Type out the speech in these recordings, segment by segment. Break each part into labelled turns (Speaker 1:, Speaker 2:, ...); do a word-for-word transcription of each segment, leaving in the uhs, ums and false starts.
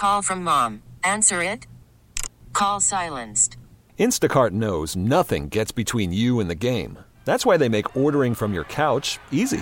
Speaker 1: Call from mom. Answer it. Call silenced.
Speaker 2: Instacart knows nothing gets between you and the game. That's why they make ordering from your couch easy.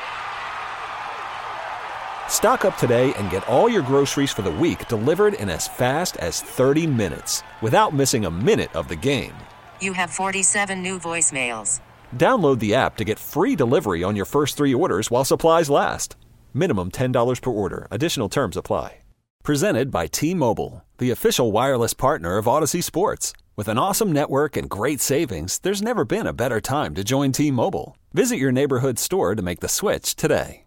Speaker 2: Stock up today and get all your groceries for the week delivered in as fast as thirty minutes without missing a minute of the game.
Speaker 1: You have forty-seven new voicemails.
Speaker 2: Download the app to get free delivery on your first three orders while supplies last. Minimum ten dollars per order. Additional terms apply. Presented by T-Mobile, the official wireless partner of Odyssey Sports. With an awesome network and great savings, there's never been a better time to join T-Mobile. Visit your neighborhood store to make the switch today.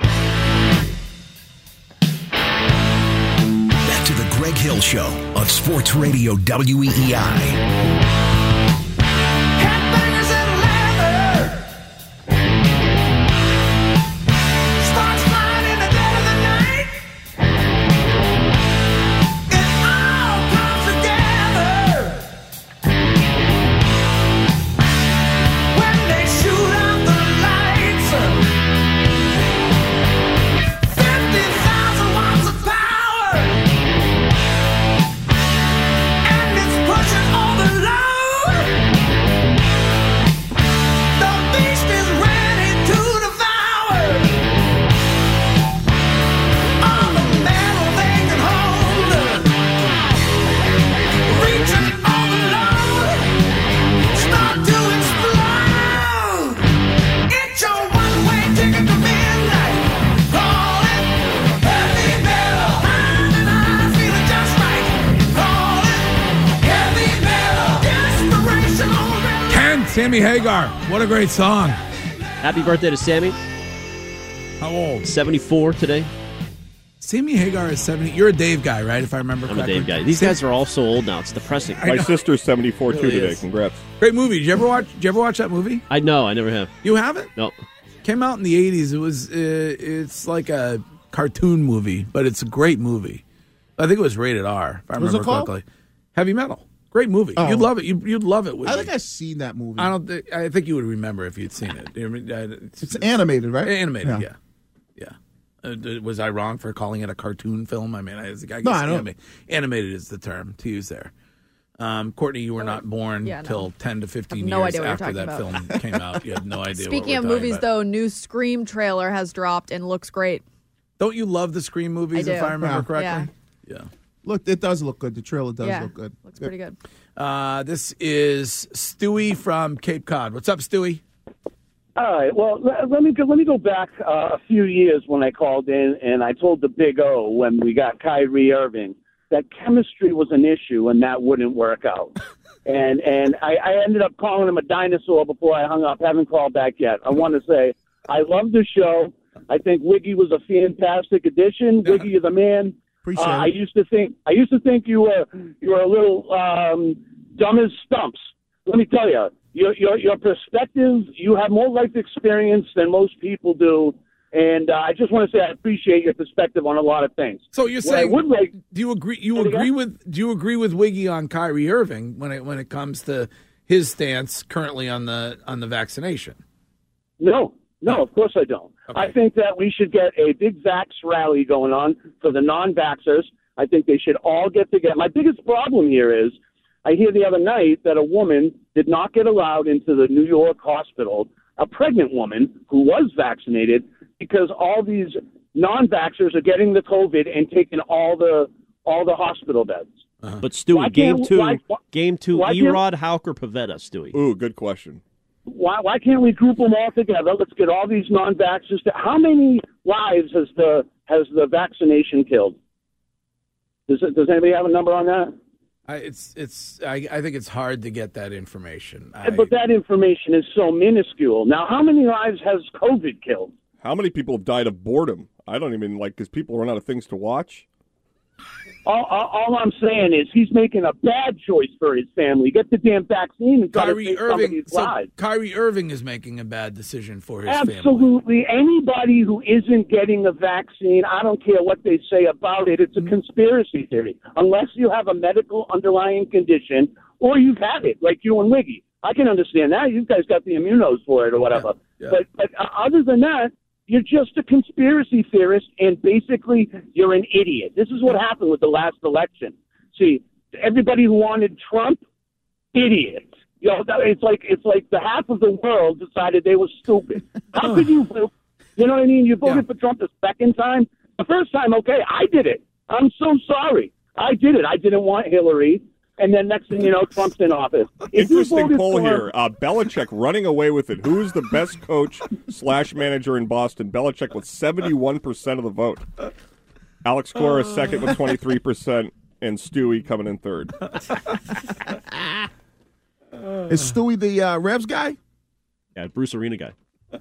Speaker 3: Back to the Greg Hill Show on Sports Radio W E E I.
Speaker 4: Sammy Hagar, what a great song.
Speaker 5: Happy birthday to Sammy.
Speaker 4: How old?
Speaker 5: seventy-four today.
Speaker 4: Sammy Hagar is seventy. You're a Dave guy, right, if I remember
Speaker 5: I'm
Speaker 4: correctly?
Speaker 5: I'm a Dave guy. These guys are all so old now. It's depressing.
Speaker 6: My sister's seventy-four, too,
Speaker 4: really
Speaker 6: today.
Speaker 4: is.
Speaker 6: Congrats.
Speaker 4: Great movie. Did you ever watch Did you ever watch that movie?
Speaker 5: I know. I never have.
Speaker 4: You haven't?
Speaker 5: No.
Speaker 4: Came out in the eighties. It was, uh, it's like a cartoon movie, but it's a great movie. I think it was rated R, if I
Speaker 7: What's
Speaker 4: remember
Speaker 7: it called?
Speaker 4: correctly. Heavy Metal. Great movie.
Speaker 7: Oh.
Speaker 4: You'd love it. You'd, you'd love it. With
Speaker 7: I
Speaker 4: me.
Speaker 7: think I've seen that movie.
Speaker 4: I don't. Think, I think you would remember if you'd seen it. It's,
Speaker 7: it's animated, right?
Speaker 4: Animated, yeah,
Speaker 7: Yeah.
Speaker 4: yeah. Uh, was I wrong for calling it a cartoon film? I mean, I, I guess
Speaker 7: No, I don't.
Speaker 4: anima- animated is the term to use there. Um, Courtney, you were not born
Speaker 8: Yeah, no.
Speaker 4: till ten to fifteen
Speaker 8: no
Speaker 4: years
Speaker 8: idea what you're
Speaker 4: after
Speaker 8: talking
Speaker 4: that
Speaker 8: about.
Speaker 4: film came out. You had no idea.
Speaker 8: Speaking
Speaker 4: what
Speaker 8: of
Speaker 4: we're talking
Speaker 8: movies,
Speaker 4: about.
Speaker 8: though, new Scream trailer has dropped and looks great.
Speaker 4: Don't you love the Scream movies?
Speaker 8: I
Speaker 4: If
Speaker 8: do.
Speaker 4: I remember
Speaker 7: Yeah.
Speaker 4: correctly, yeah.
Speaker 7: Look, it does look good. The trailer does
Speaker 8: yeah,
Speaker 7: look good.
Speaker 8: looks pretty good.
Speaker 4: Uh, this is Stewie from Cape Cod. What's up, Stewie?
Speaker 9: All right. Well, let, let me go, let me go back uh, a few years when I called in and I told the Big O when we got Kyrie Irving that chemistry was an issue and that wouldn't work out. and and I, I ended up calling him a dinosaur before I hung up. Haven't called back yet. I want to say I love the show. I think Wiggy was a fantastic addition. Wiggy is a man. Uh, I used to think I used to think you were you were a little um, dumb as stumps. Let me tell you, your your your perspective. You have more life experience than most people do, and uh, I just want to say I appreciate your perspective on a lot of things.
Speaker 4: So you're
Speaker 9: What I
Speaker 4: saying?
Speaker 9: would like,
Speaker 4: do you agree? You
Speaker 9: Say it
Speaker 4: agree
Speaker 9: again?
Speaker 4: with? Do you agree with Wiggy on Kyrie Irving when it when it comes to his stance currently on the on the vaccination?
Speaker 9: No, no, of course I don't.
Speaker 4: Okay.
Speaker 9: I think that we should get a big vax rally going on for the non-vaxxers. I think they should all get together. My biggest problem here is I hear the other night that a woman did not get allowed into the New York hospital, a pregnant woman who was vaccinated, because all these non-vaxxers are getting the COVID and taking all the all the hospital beds.
Speaker 5: But
Speaker 9: Why
Speaker 5: Stewie,
Speaker 9: can't-
Speaker 5: game two,
Speaker 9: why- why-
Speaker 5: game two,
Speaker 9: why can't-
Speaker 5: Erod, Hauck, or Pavetta, Stewie?
Speaker 6: Ooh, good question.
Speaker 9: Why, why can't we group them all together? Let's get all these non-vaxxers. To, how many lives has the has the vaccination killed? Does it, does anybody have a number on that?
Speaker 4: I, it's it's. I, I think it's hard to get that information. I,
Speaker 9: But that information is so minuscule. Now, how many lives has COVID killed?
Speaker 6: How many people have died of boredom? I don't even, like, because people run out of things to watch.
Speaker 9: All, all, all I'm saying is he's making a bad choice for his family. Get the damn vaccine and try to
Speaker 4: Kyrie
Speaker 9: save
Speaker 4: Irving.
Speaker 9: somebody's
Speaker 4: So
Speaker 9: lives.
Speaker 4: Kyrie Irving is making a bad decision for his family.
Speaker 9: Absolutely. Anybody who isn't getting a vaccine, I don't care what they say about it, it's a conspiracy theory. Unless you have a medical underlying condition or you've had it, like you and Wiggy. I can understand that. You guys got the immunos for it or whatever.
Speaker 4: Yeah, yeah.
Speaker 9: But, but uh, other than that, You're just a conspiracy theorist, and basically you're an idiot. This is what happened with the last election. See, everybody who wanted Trump, idiot. You know, it's like it's like the half of the world decided they were stupid. How could you vote? You know what I mean? You voted yeah. for Trump the second time. The first time, okay, I did it. I'm so sorry. I did it. I didn't want Hillary. And then next thing you know, Trump's in office. If
Speaker 6: Interesting poll
Speaker 9: for,
Speaker 6: here. Uh, Belichick running away with it. Who is the best coach slash manager in Boston? Belichick with seventy-one percent of the vote. Alex Cora second with twenty-three percent. And Stewie coming in third.
Speaker 7: Is Stewie the uh, Revs guy?
Speaker 5: Yeah, Bruce Arena guy.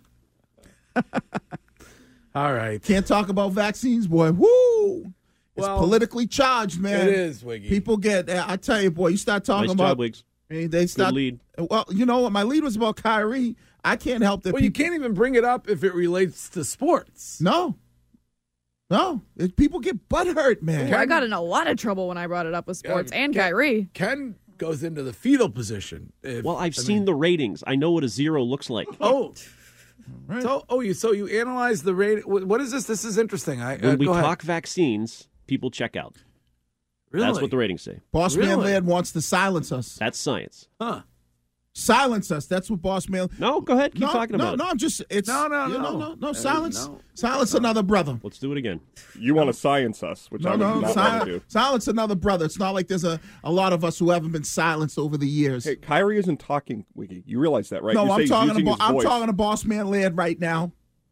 Speaker 4: All right.
Speaker 7: Can't talk about vaccines, boy. Woo! It's
Speaker 4: Well,
Speaker 7: politically charged, man.
Speaker 4: It is, Wiggy.
Speaker 7: People get, I tell you, boy, you start talking
Speaker 5: Nice
Speaker 7: about.
Speaker 5: job, Wiggs.
Speaker 7: I mean, they start,
Speaker 5: Good lead.
Speaker 7: Well, you know what? My lead was about Kyrie. I can't help that
Speaker 4: Well, you
Speaker 7: people.
Speaker 4: can't even bring it up if it relates to sports.
Speaker 7: No. No. It, people get butthurt, man.
Speaker 8: Ooh, I got in a lot of trouble when I brought it up with sports
Speaker 4: Yeah,
Speaker 8: and
Speaker 4: Ken-
Speaker 8: Kyrie.
Speaker 4: Ken goes into the fetal position. If,
Speaker 5: Well, I've
Speaker 4: I
Speaker 5: seen
Speaker 4: mean-
Speaker 5: the ratings. I know what a zero looks like.
Speaker 4: Oh.
Speaker 7: Right.
Speaker 4: So, oh, you so you analyze the rate. What is this? This is interesting. I
Speaker 5: When
Speaker 4: uh,
Speaker 5: we
Speaker 4: go ahead.
Speaker 5: talk vaccines, people check out.
Speaker 4: Really?
Speaker 5: That's what the ratings say.
Speaker 7: Boss Man
Speaker 4: Really?
Speaker 7: Laird wants to silence us.
Speaker 5: That's science.
Speaker 4: Huh?
Speaker 7: Silence us. That's what Boss Man.
Speaker 5: No, go ahead. Keep
Speaker 7: no,
Speaker 5: talking
Speaker 7: no,
Speaker 5: about
Speaker 7: no.
Speaker 5: it.
Speaker 7: I'm just. It's
Speaker 4: No, no,
Speaker 7: you
Speaker 4: no.
Speaker 7: know, no, no.
Speaker 4: Uh,
Speaker 7: Silence.
Speaker 4: no.
Speaker 7: Silence another brother.
Speaker 5: Let's do it again.
Speaker 6: You want to science us, which I
Speaker 7: No,
Speaker 6: would
Speaker 7: no.
Speaker 6: not
Speaker 7: Si-
Speaker 6: want to do.
Speaker 7: silence another brother. It's not like there's a, a lot of us who haven't been silenced over the years.
Speaker 6: Hey, Kyrie isn't talking, Wiggy. You realize that, right?
Speaker 7: no,
Speaker 6: you say
Speaker 7: I'm
Speaker 6: he's
Speaker 7: talking
Speaker 6: using
Speaker 7: about.
Speaker 6: his
Speaker 7: I'm
Speaker 6: voice.
Speaker 7: talking to Boss Man Laird right now.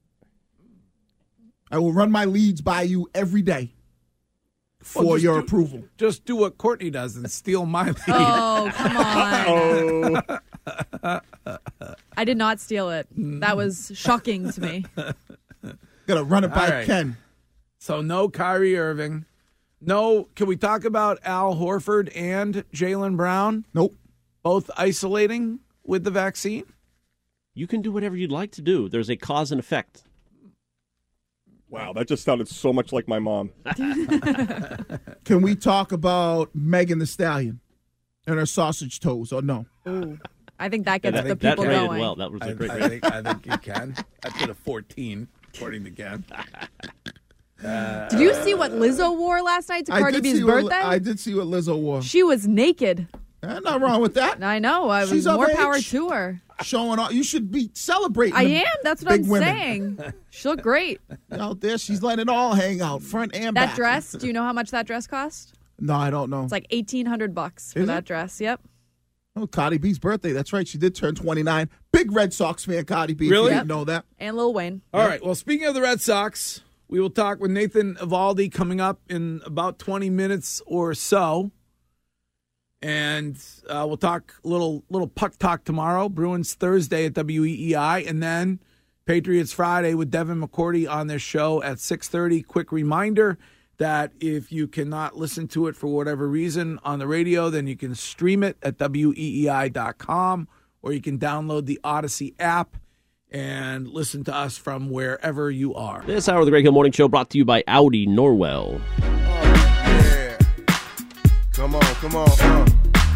Speaker 7: I will run my leads by you every day for
Speaker 4: Well, just
Speaker 7: your
Speaker 4: do-
Speaker 7: approval.
Speaker 4: Just do what Courtney does and steal my lead.
Speaker 8: Oh, come on.
Speaker 6: Oh,
Speaker 8: I did not steal it. That was shocking to me.
Speaker 7: Gotta run it by
Speaker 4: All right.
Speaker 7: Ken.
Speaker 4: So no Kyrie Irving. No. Can we talk about Al Horford and Jaylen Brown
Speaker 7: Nope.
Speaker 4: both isolating with the vaccine?
Speaker 5: You can do whatever you'd like to do. There's a cause and effect.
Speaker 6: wow, that just sounded so much like my mom.
Speaker 7: Can we talk about Megan Thee Stallion and her sausage toes or no?
Speaker 8: Ooh. I think that gets
Speaker 5: that,
Speaker 8: the
Speaker 5: that
Speaker 8: people
Speaker 5: rated
Speaker 8: going.
Speaker 5: well. That was a
Speaker 4: I,
Speaker 5: great
Speaker 4: I
Speaker 5: rating.
Speaker 4: think I think you can. I put a fourteen, according to Ken.
Speaker 8: Did you see what Lizzo wore last night to
Speaker 7: I
Speaker 8: Cardi
Speaker 7: did
Speaker 8: B's
Speaker 7: see what-
Speaker 8: birthday?
Speaker 7: I did see what Lizzo wore.
Speaker 8: She was naked.
Speaker 7: Eh, nothing wrong with that.
Speaker 8: I know. I was
Speaker 7: She's of
Speaker 8: more
Speaker 7: age.
Speaker 8: power to her.
Speaker 7: Showing off. You should be celebrating.
Speaker 8: I
Speaker 7: the
Speaker 8: am. That's what
Speaker 7: big
Speaker 8: I'm
Speaker 7: women.
Speaker 8: saying. She looked great.
Speaker 7: Out there, she's letting it all hang out, front and
Speaker 8: That
Speaker 7: back.
Speaker 8: dress. Do you know how much that dress cost?
Speaker 7: No, I don't know.
Speaker 8: It's like eighteen hundred bucks for
Speaker 7: Is
Speaker 8: that
Speaker 7: it?
Speaker 8: dress. Yep.
Speaker 7: Oh, Cardi B's birthday. That's right. She did turn twenty-nine. Big Red Sox fan, Cardi B. if
Speaker 4: Really?
Speaker 7: You didn't know that.
Speaker 8: And Lil Wayne.
Speaker 4: All right. Well, speaking of the Red Sox, we will talk with Nathan Evaldi coming up in about twenty minutes or so. And uh, we'll talk a little little puck talk tomorrow. Bruins Thursday at W E E I. And then Patriots Friday with Devin McCourty on their show at six thirty. Quick reminder that if you cannot listen to it for whatever reason on the radio, then you can stream it at W E E I dot com or you can download the Odyssey app and listen to us from wherever you are.
Speaker 5: This hour of the Greg Hill Morning Show brought to you by Audi Norwell.
Speaker 10: Yeah. Come on, come on, uh.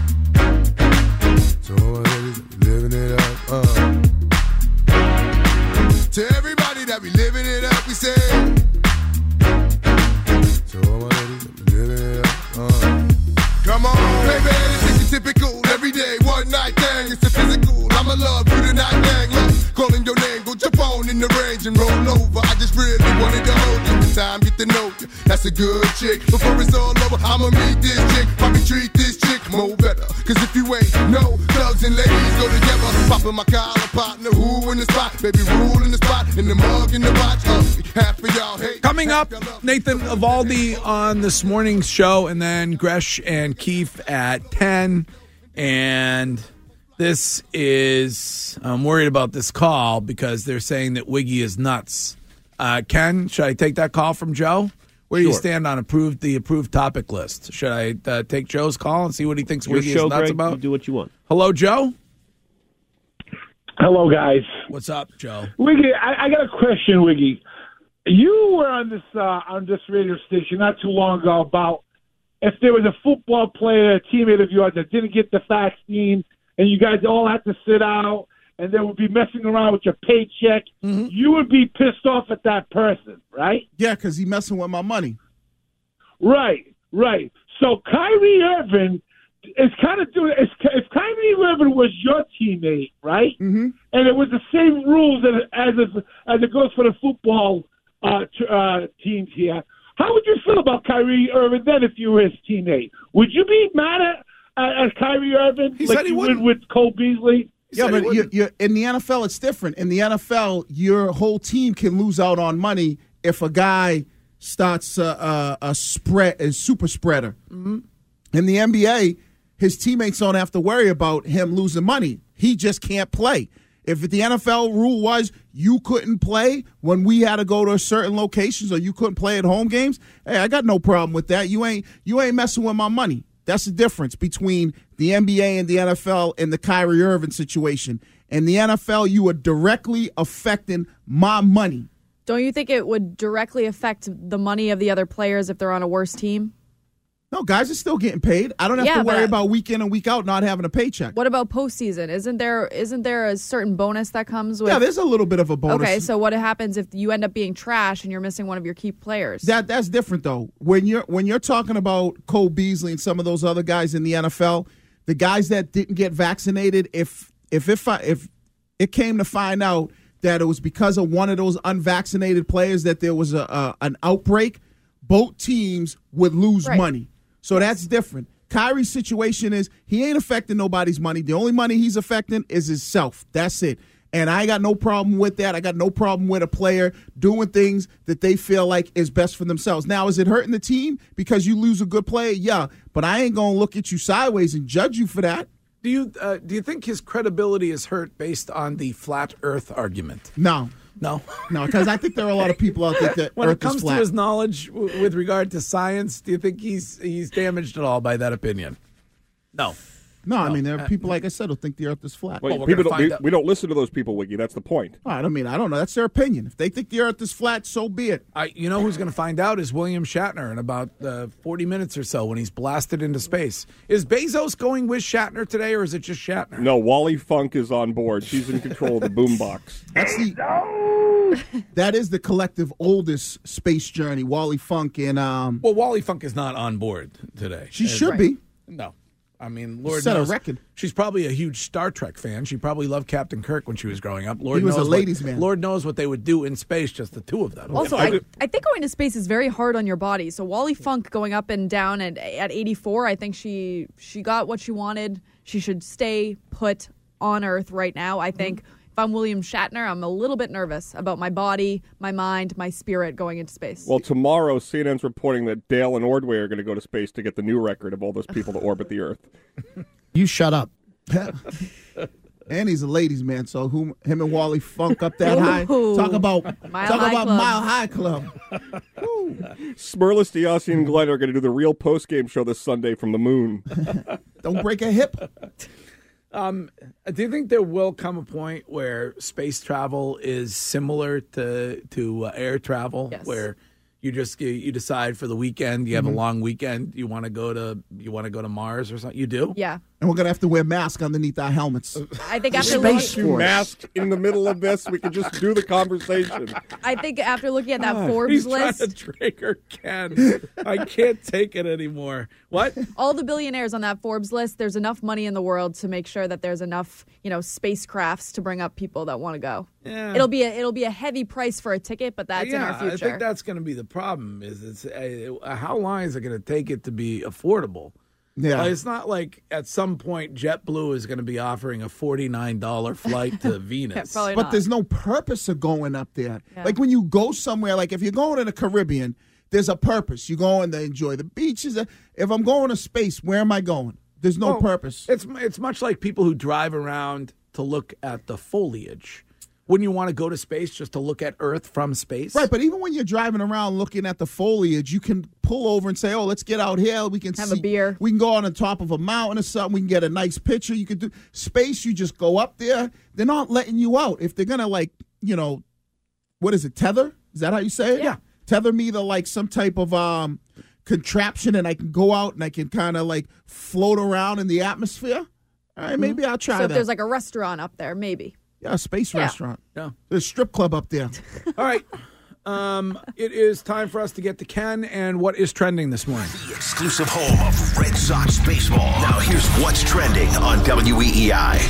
Speaker 10: So living it up, uh. To everybody that be living it up, we say. So all my ladies that be living it up, uh. Come on, baby, it's typical, every day, one night thing, it's a physical. I'ma love you tonight, dang, love, calling your name, go jump on in the range and roll over. I just really wanted to hold you, the time get to know you. That's a good chick. Before it's all over, I'ma meet this chick, probably treat this chick more better. Cause if you ain't no thugs and ladies go together, popping my collar partner, who in the spot, baby, rule in the spot, in the mug, in the watch, uh, half of y'all hate.
Speaker 4: Coming up, Nathan Evaldi on this morning's show, and then Gresh and Keefe at ten. And this is, I'm worried about this call because they're saying that Wiggy is nuts. Uh, Ken, should I take that call from Joe? Where do you
Speaker 5: Sure.
Speaker 4: stand on approved the approved topic list? Should I uh, take Joe's call and see what he thinks
Speaker 5: Your
Speaker 4: Wiggy
Speaker 5: show,
Speaker 4: is nuts
Speaker 5: Greg.
Speaker 4: about?
Speaker 5: You do what you want.
Speaker 4: Hello, Joe?
Speaker 11: Hello, guys.
Speaker 4: What's up, Joe?
Speaker 11: Wiggy, I, I got a question, Wiggy. You were on this uh, on this radio station not too long ago about if there was a football player, a teammate of yours that didn't get the vaccine, and you guys all had to sit out, and they would be messing around with your paycheck,
Speaker 7: Mm-hmm.
Speaker 11: you would be pissed off at that person, right?
Speaker 7: Yeah, because he messing with my money.
Speaker 11: Right, right. So Kyrie Irving is kind of doing. If if Kyrie Irving was your teammate, right,
Speaker 7: mm-hmm.
Speaker 11: and it was the same rules as as it, as it goes for the football uh, t- uh, teams here, how would you feel about Kyrie Irving then if you were his teammate? Would you be mad at, at, at Kyrie Irving
Speaker 7: He
Speaker 11: like
Speaker 7: said he
Speaker 11: you would
Speaker 7: wouldn't.
Speaker 11: with Cole Beasley?
Speaker 7: Yeah, but you you in the N F L, it's different. In the N F L, your whole team can lose out on money if a guy starts a, a, a spread, a super spreader.
Speaker 4: Mm-hmm.
Speaker 7: In the N B A, his teammates don't have to worry about him losing money. He just can't play. If the N F L rule was you couldn't play when we had to go to certain locations or you couldn't play at home games, hey, I got no problem with that. You ain't you ain't messing with my money. That's the difference between the N B A and the N F L and the Kyrie Irving situation. In the N F L, you are directly affecting my money.
Speaker 8: Don't you think it would directly affect the money of the other players if they're on a worse team?
Speaker 7: No, guys are still getting paid. I don't have
Speaker 8: Yeah,
Speaker 7: to worry
Speaker 8: but-
Speaker 7: about week in and week out not having a paycheck.
Speaker 8: What about postseason? Isn't there isn't there a certain bonus that comes with?
Speaker 7: Yeah, there's a little bit of a bonus.
Speaker 8: Okay, so what happens if you end up being trash and you're missing one of your key players?
Speaker 7: That that's different though. When you're when you're talking about Cole Beasley and some of those other guys in the N F L, the guys that didn't get vaccinated, if if if I, if it came to find out that it was because of one of those unvaccinated players that there was a, a an outbreak, both teams would lose
Speaker 8: Right.
Speaker 7: money. So that's different. Kyrie's situation is he ain't affecting nobody's money. The only money he's affecting is himself. That's it. And I got no problem with that. I got no problem with a player doing things that they feel like is best for themselves. Now, is it hurting the team because you lose a good player? Yeah. But I ain't going to look at you sideways and judge you for that.
Speaker 4: Do you uh, do you think his credibility is hurt based on the flat Earth argument?
Speaker 7: No.
Speaker 4: No,
Speaker 7: no, because I think there are a lot of people out there that
Speaker 4: when
Speaker 7: Earth
Speaker 4: it comes
Speaker 7: is
Speaker 4: to
Speaker 7: flat.
Speaker 4: his knowledge w- with regard to science, do you think he's he's damaged at all by that opinion? No.
Speaker 7: No, I mean, there are people, like I said, who think the Earth is flat.
Speaker 6: Well, people don't, we, we don't listen to those people, Wiggy. That's the point.
Speaker 7: I don't mean, I don't know. That's their opinion. If they think the Earth is flat, so be it.
Speaker 4: I, you know who's going to find out is William Shatner in about uh, forty minutes or so when he's blasted into space. Is Bezos going with Shatner today, or is it just Shatner?
Speaker 6: No, Wally Funk is on board. She's in control of the boombox.
Speaker 7: That's the that is the collective oldest space journey. Wally Funk and um.
Speaker 4: Well, Wally Funk is not on board today.
Speaker 7: She
Speaker 4: Uh,
Speaker 7: should
Speaker 4: right.
Speaker 7: be.
Speaker 4: No. I mean, Lord
Speaker 7: Set a
Speaker 4: knows.
Speaker 7: record.
Speaker 4: She's probably a huge Star Trek fan. She probably loved Captain Kirk when she was growing up. Lord
Speaker 7: He was
Speaker 4: knows
Speaker 7: a
Speaker 4: what-
Speaker 7: ladies' man.
Speaker 4: Lord knows what they would do in space, just the two of them.
Speaker 8: Also, I, I think going to space is very hard on your body. So Wally Funk going up and down at, at eighty-four, I think she she got what she wanted. She should stay put on Earth right now. I think if I'm William Shatner, I'm a little bit nervous about my body, my mind, my spirit going into space.
Speaker 6: Well, tomorrow, C N N's reporting that Dale and Ordway are going to go to space to get the new record of all those people to orbit the Earth.
Speaker 7: You shut up. And he's a ladies' man, so who, him and Wally Funk up that high.
Speaker 8: Ooh.
Speaker 7: Talk about
Speaker 8: Mile
Speaker 7: talk
Speaker 8: High
Speaker 7: about
Speaker 8: Club.
Speaker 7: Mile High Club.
Speaker 6: Smurless, Diassi, and Glenn are going to do the real post-game show this Sunday from the moon.
Speaker 7: Don't break a hip.
Speaker 4: Um, do you think there will come a point where space travel is similar to to uh, air travel,
Speaker 8: Yes.
Speaker 4: where you just you, you decide for the weekend, you have
Speaker 7: Mhm.
Speaker 4: a long weekend, you want to go to you want to go to Mars or something? You do?
Speaker 8: Yeah.
Speaker 7: And we're going to have to wear masks underneath our helmets.
Speaker 8: I think after
Speaker 7: Space
Speaker 8: looking,
Speaker 7: Force.
Speaker 6: Masked in the middle of this, we could just do the conversation.
Speaker 8: I think after looking at that
Speaker 4: Ah,
Speaker 8: Forbes
Speaker 4: he's
Speaker 8: list,
Speaker 4: trying to drink her can. I can't take it anymore. What?
Speaker 8: all the billionaires on that Forbes list, there's enough money in the world to make sure that there's enough, you know, spacecrafts to bring up people that want to go.
Speaker 4: Yeah.
Speaker 8: It'll be a it'll be a heavy price for a ticket, but that's
Speaker 4: yeah,
Speaker 8: in our future.
Speaker 4: I think that's going to be the problem. Is it's uh, how long is it going to take it to be affordable?
Speaker 7: Yeah.
Speaker 4: Like, it's not like at some point JetBlue is going to be offering a forty-nine dollars flight to Venus.
Speaker 8: Probably
Speaker 7: But
Speaker 8: not.
Speaker 7: there's no purpose of going up there.
Speaker 8: Yeah.
Speaker 7: Like when you go somewhere, like if you're going to the Caribbean, there's a purpose. You're going to enjoy the beaches. If I'm going to space, where am I going? There's no
Speaker 4: Well,
Speaker 7: purpose.
Speaker 4: It's it's much like people who drive around to look at the foliage. Wouldn't you want to go to space just to look at Earth from space?
Speaker 7: Right, but even when you're driving around looking at the foliage, you can pull over and say, "Oh, let's get out here. We can
Speaker 8: Have
Speaker 7: see,
Speaker 8: a beer.
Speaker 7: We can go on the top of a mountain or something. We can get a nice picture. You could do space. You just go up there. They're not letting you out. If they're gonna like, you know, what is it? Tether? Is that how you say it?
Speaker 4: Yeah.
Speaker 7: Tether me to like some type of um contraption, and I can go out and I can kind of like float around in the atmosphere. All right, maybe I'll try
Speaker 8: so if
Speaker 7: that.
Speaker 8: there's like a restaurant up there, maybe.
Speaker 7: Yeah, a space
Speaker 8: Yeah.
Speaker 7: restaurant.
Speaker 4: Yeah.
Speaker 7: There's a strip club up there.
Speaker 4: All right. Um, it is time for us to get to Ken and what is trending this morning.
Speaker 3: The exclusive home of Red Sox baseball. Now here's what's trending on W E E I.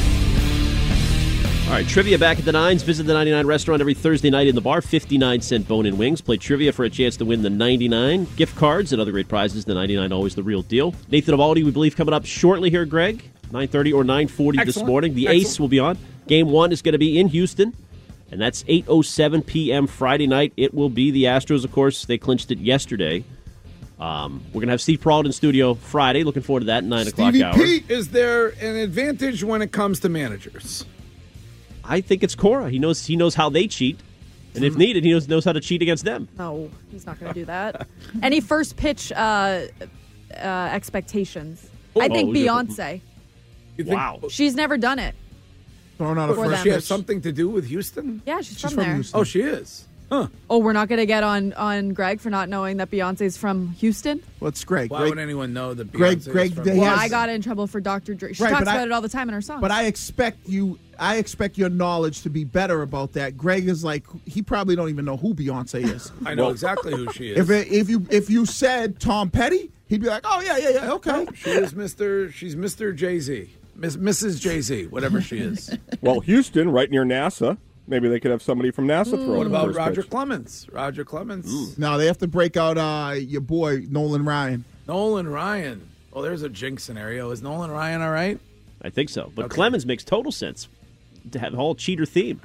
Speaker 5: All right, trivia back at the Nines. Visit the ninety-nine restaurant every Thursday night in the bar. fifty-nine cent bone-in wings. Play trivia for a chance to win the ninety-nine gift cards and other great prizes. The ninety-nine, always the real deal. Nathan Evaldi, we believe, coming up shortly here, Greg. nine thirty or nine forty this morning. The
Speaker 4: Excellent.
Speaker 5: Ace will be on. Game one is going to be in Houston, and that's eight oh seven p.m. Friday night. It will be the Astros, of course. They clinched it yesterday. Um, we're going to have Steve Peralta in studio Friday. Looking forward to that, nine o'clock
Speaker 7: Stevie
Speaker 5: hour.
Speaker 7: P.
Speaker 4: Is there an advantage when it comes to managers?
Speaker 5: I think it's Cora. He knows he knows how they cheat, and if needed, he knows knows how to cheat against them.
Speaker 8: No, he's not going to do that. Any first pitch uh, uh, expectations? I
Speaker 5: Oh,
Speaker 8: think
Speaker 5: you're-
Speaker 8: Beyonce.
Speaker 4: You think,
Speaker 5: Wow.
Speaker 8: She's never done it.
Speaker 7: Throwing out a
Speaker 8: For
Speaker 7: first
Speaker 4: Does
Speaker 8: them.
Speaker 4: she have
Speaker 7: pitch.
Speaker 4: something to do with Houston?
Speaker 8: Yeah, she's,
Speaker 7: She's
Speaker 8: from,
Speaker 7: from
Speaker 8: there.
Speaker 7: Houston.
Speaker 4: Oh, she is. Huh.
Speaker 8: Oh, we're not going to get on on Greg for not knowing that Beyonce's from Houston.
Speaker 7: What's Greg?
Speaker 4: Why
Speaker 7: Greg
Speaker 4: would anyone know that
Speaker 7: Greg-
Speaker 4: Beyonce is
Speaker 7: Greg,
Speaker 4: from
Speaker 7: they
Speaker 8: Well,
Speaker 7: has-
Speaker 8: I got in trouble for Doctor Dre. She
Speaker 7: Right,
Speaker 8: talks
Speaker 7: but I-
Speaker 8: about it all the time in her songs.
Speaker 7: But I expect you. I expect your knowledge to be better about that. Greg is like he probably don't even know who Beyonce is.
Speaker 4: I know
Speaker 6: Well-
Speaker 4: exactly who she is.
Speaker 7: if it, if you if you said Tom Petty, he'd be like, oh yeah yeah yeah okay.
Speaker 4: No, she is Mister She's Mister Jay-Z. Miss, Missus Jay-Z, whatever she is.
Speaker 6: Well, Houston, right near NASA. Maybe they could have somebody from NASA throw
Speaker 4: What
Speaker 6: in
Speaker 4: about
Speaker 6: first
Speaker 4: Roger
Speaker 6: pitch.
Speaker 4: Clemens? Roger Clemens.
Speaker 7: No, they have to break out uh, your boy Nolan Ryan.
Speaker 4: Nolan Ryan. Oh, there's a jinx scenario. Is Nolan Ryan all right?
Speaker 5: I think so. But
Speaker 4: Okay.
Speaker 5: Clemens makes total sense to have a whole cheater theme.